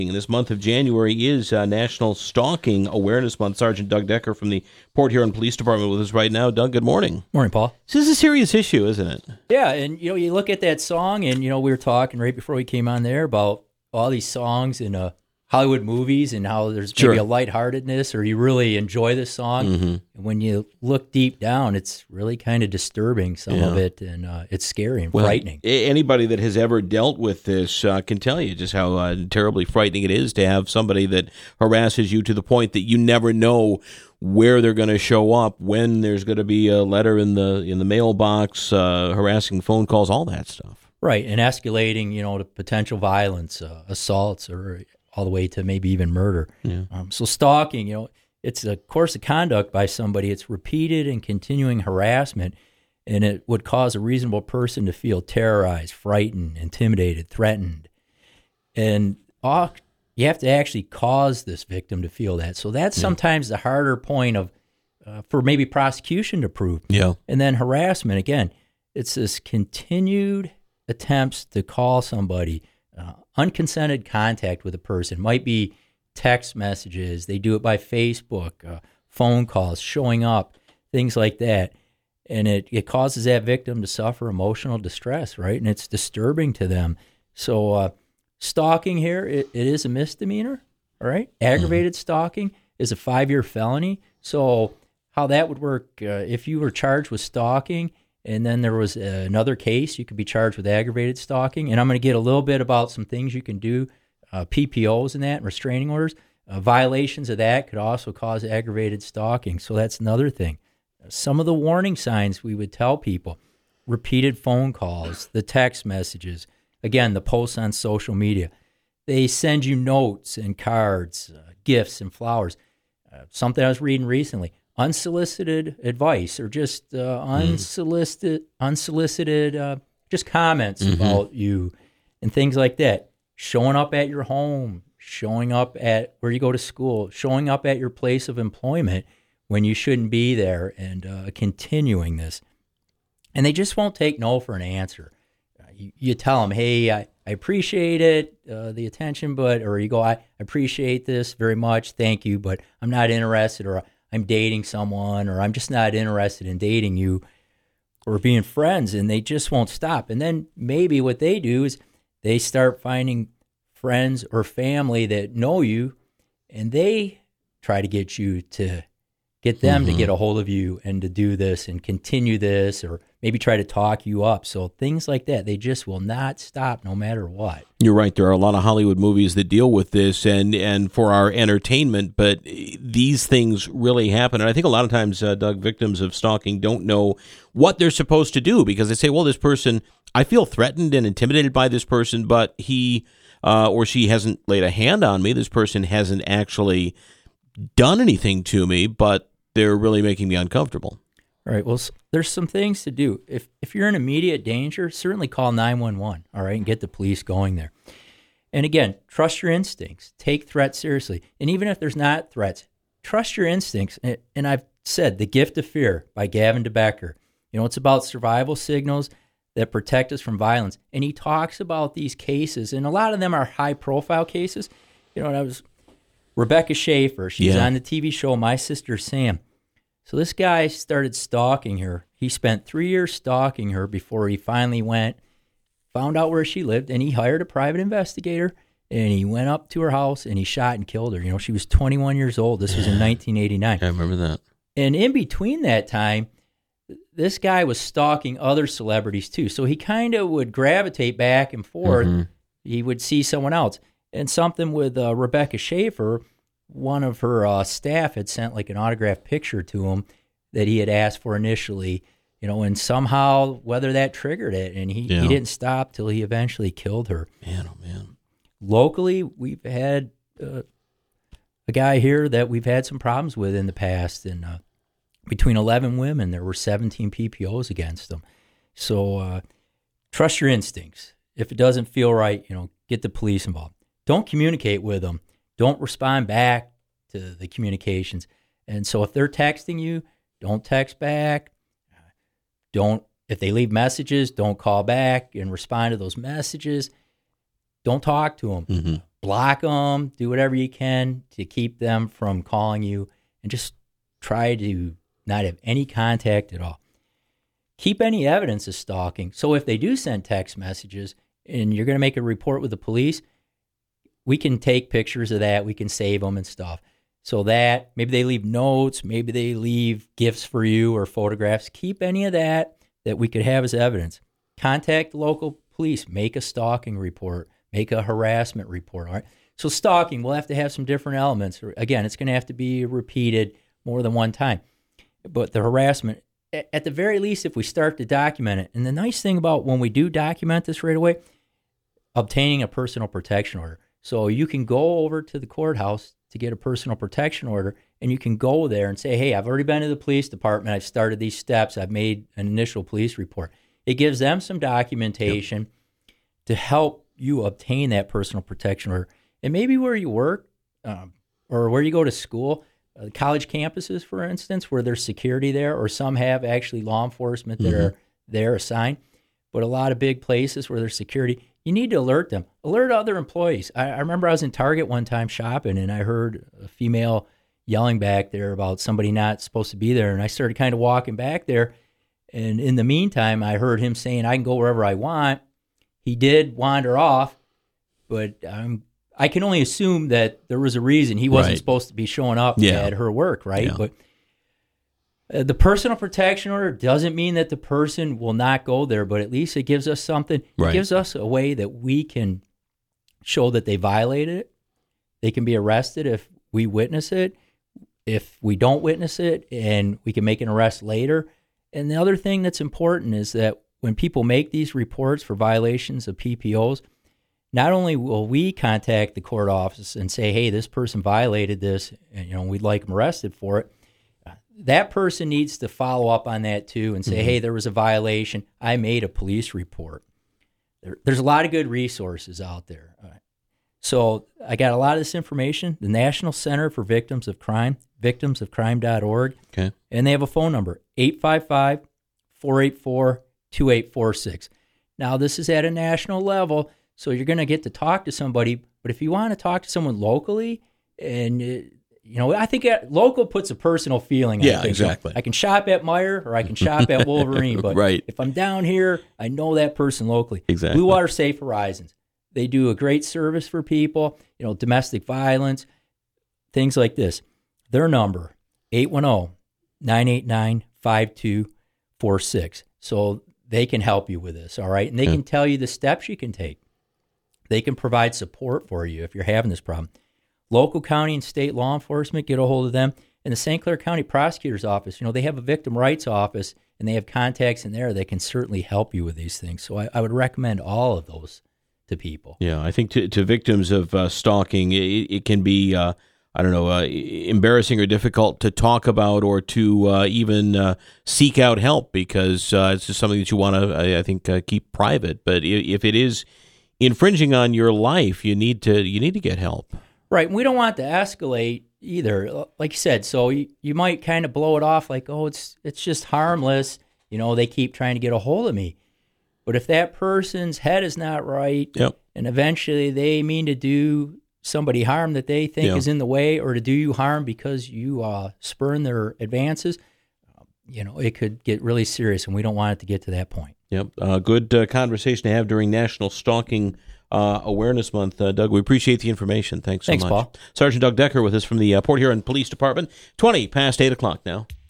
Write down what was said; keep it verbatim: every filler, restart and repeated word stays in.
This month of January is uh, National Stalking Awareness Month. Sergeant Doug Decker from the Port Huron Police Department with us right now. Doug, good morning. Morning, Paul. This is a serious issue, isn't it? Yeah, and you know, you look at that song, and you know, we were talking right before we came on there about all these songs in uh, Hollywood movies and how there's maybe Sure. a lightheartedness, or you really enjoy the song. Mm-hmm. And when you look deep down, it's really kind of disturbing, some Yeah. of it, and uh, it's scary and Well, frightening. a- Anybody that has ever dealt with this uh, can tell you just how uh, terribly frightening it is to have somebody that harasses you to the point that you never know where they're going to show up, when there's going to be a letter in the in the mailbox, uh, harassing phone calls, all that stuff. Right, and escalating, you know, to potential violence, uh, assaults, or all the way to maybe even murder. Yeah. Um, so stalking, you know, it's a course of conduct by somebody. It's repeated and continuing harassment, and it would cause a reasonable person to feel terrorized, frightened, intimidated, threatened. And all, you have to actually cause this victim to feel that. So that's Yeah. sometimes the harder point of uh, for maybe prosecution to prove. Yeah. And then harassment, again, it's this continued attempts to call somebody, uh, unconsented contact with a person. Might be text messages. They do it by Facebook, uh, phone calls, showing up, things like that. And it, it causes that victim to suffer emotional distress, right? And it's disturbing to them. So uh, stalking here, it, it is a misdemeanor, all right? Aggravated stalking is a five-year felony. So how that would work, uh, if you were charged with stalking and then there was uh, another case, you could be charged with aggravated stalking. And I'm going to get a little bit about some things you can do, uh, P P Os and that, and restraining orders. Uh, violations of that could also cause aggravated stalking. So that's another thing. Some of the warning signs we would tell people: repeated phone calls, the text messages, again, the posts on social media. They send you notes and cards, uh, gifts and flowers. Uh, something I was reading recently: unsolicited advice, or just uh, unsolicited, unsolicited, uh, just comments Mhm. about you and things like that. Showing up at your home, showing up at where you go to school, showing up at your place of employment when you shouldn't be there, and uh, continuing this. And they just won't take no for an answer. Uh, you, you tell them, hey, I, I appreciate it, uh, the attention, but, or you go, I appreciate this very much, thank you, but I'm not interested, or I'm dating someone, or I'm just not interested in dating you or being friends, and they just won't stop. And then maybe what they do is they start finding friends or family that know you, and they try to get you to get them Mm-hmm. to get a hold of you and to do this and continue this, or maybe try to talk you up. So things like that, they just will not stop no matter what. You're right. There are a lot of Hollywood movies that deal with this and, and for our entertainment, but these things really happen. And I think a lot of times, uh, Doug, victims of stalking don't know what they're supposed to do, because they say, well, this person, I feel threatened and intimidated by this person, but he uh, or she hasn't laid a hand on me. This person hasn't actually done anything to me, but they're really making me uncomfortable. All right. Well, s- there's some things to do. If if you're in immediate danger, certainly call nine one one, all right, and get the police going there. And again, trust your instincts. Take threats seriously. And even if there's not threats, trust your instincts. And, and I've said The Gift of Fear by Gavin DeBecker. You know, it's about survival signals that protect us from violence. And he talks about these cases, and a lot of them are high-profile cases. You know, and I was Rebecca Schaefer. She's Yeah. on the T V show My Sister Sam. So this guy started stalking her. He spent three years stalking her before he finally went, found out where she lived, and he hired a private investigator, and he went up to her house, and he shot and killed her. You know, she was twenty-one years old. This was in nineteen eighty-nine. I remember that. And in between that time, this guy was stalking other celebrities too. So he kind of would gravitate back and forth. Mhm. He would see someone else. And something with uh, Rebecca Schaefer, one of her uh, staff had sent like an autographed picture to him that he had asked for initially, you know, and somehow whether that triggered it, and he, Yeah. he didn't stop till he eventually killed her. Man, oh man. Locally, we've had uh, a guy here that we've had some problems with in the past, and uh, between eleven women, there were seventeen P P Os against them. So uh, trust your instincts. If it doesn't feel right, you know, get the police involved. Don't communicate with them. Don't respond back to the communications. And so if they're texting you, don't text back. Don't, if they leave messages, don't call back and respond to those messages. Don't talk to them. Mm-hmm. block them, do whatever you can to keep them from calling you, and just try to not have any contact at all. Keep any evidence of stalking. So if they do send text messages and you're going to make a report with the police, we can take pictures of that. We can save them and stuff. So that maybe they leave notes, maybe they leave gifts for you or photographs. Keep any of that that we could have as evidence. Contact the local police. Make a stalking report. Make a harassment report. All right. So stalking, we'll have to have some different elements. Again, it's going to have to be repeated more than one time. But the harassment, at the very least, if we start to document it, and the nice thing about when we do document this right away, obtaining a personal protection order. So you can go over to the courthouse to get a personal protection order, and you can go there and say, hey, I've already been to the police department. I've started these steps. I've made an initial police report. It gives them some documentation yep. to help you obtain that personal protection order. And maybe where you work um, or where you go to school, uh, college campuses, for instance, where there's security there, or some have actually law enforcement that mm-hmm. are there assigned. But a lot of big places where there's security, you need to alert them. Alert other employees. I, I remember I was in Target one time shopping, and I heard a female yelling back there about somebody not supposed to be there. And I started kind of walking back there. And in the meantime, I heard him saying, I can go wherever I want. He did wander off, but um, I can only assume that there was a reason. He wasn't right. supposed to be showing up yeah. at her work, right? Yeah. But uh, the personal protection order doesn't mean that the person will not go there, but at least it gives us something. Right. It gives us a way that we can show that they violated it. They can be arrested if we witness it, if we don't witness it, and we can make an arrest later. And the other thing that's important is that when people make these reports for violations of P P Os, not only will we contact the court office and say, hey, this person violated this, and you know we'd like them arrested for it, that person needs to follow up on that too and say, mm-hmm. hey, there was a violation. I made a police report. There, there's a lot of good resources out there. All right. So I got a lot of this information, the National Center for Victims of Crime, victims of crime dot org. Okay. And they have a phone number, eight five five, four eight four, two eight four six. Now, this is at a national level, so you're going to get to talk to somebody. But if you want to talk to someone locally, and, it, you know, I think local puts a personal feeling on yeah, things. exactly. So I can shop at Meijer or I can shop at Wolverine, but right. if I'm down here, I know that person locally. Exactly. Blue Water Safe Horizons. They do a great service for people, you know, domestic violence, things like this. Their number, eight one zero, nine eight nine, five two four six. So they can help you with this, all right? And they yeah. can tell you the steps you can take. They can provide support for you if you're having this problem. Local, county, and state law enforcement, get a hold of them. And the Saint Clair County Prosecutor's Office, you know, they have a victim rights office, and they have contacts in there that can certainly help you with these things. So I, I would recommend all of those to people. Yeah, I think to, to victims of uh, stalking, it, it can be, uh, I don't know, uh, embarrassing or difficult to talk about or to uh, even uh, seek out help because uh, it's just something that you want to, I, I think, uh, keep private. But if it is infringing on your life, you need to you need to get help. Right. And we don't want to escalate either. Like you said, so you, you might kind of blow it off like, oh, it's it's just harmless. You know, they keep trying to get a hold of me. But if that person's head is not right, yep. and eventually they mean to do somebody harm that they think yep. is in the way, or to do you harm because you uh, spurn their advances, you know, it could get really serious, and we don't want it to get to that point. Yep. Uh, good uh, conversation to have during National Stalking uh, Awareness Month. Uh, Doug, we appreciate the information. Thanks so Thanks, much. Paul. Sergeant Doug Decker with us from the uh, Port Huron Police Department. twenty past eight o'clock now.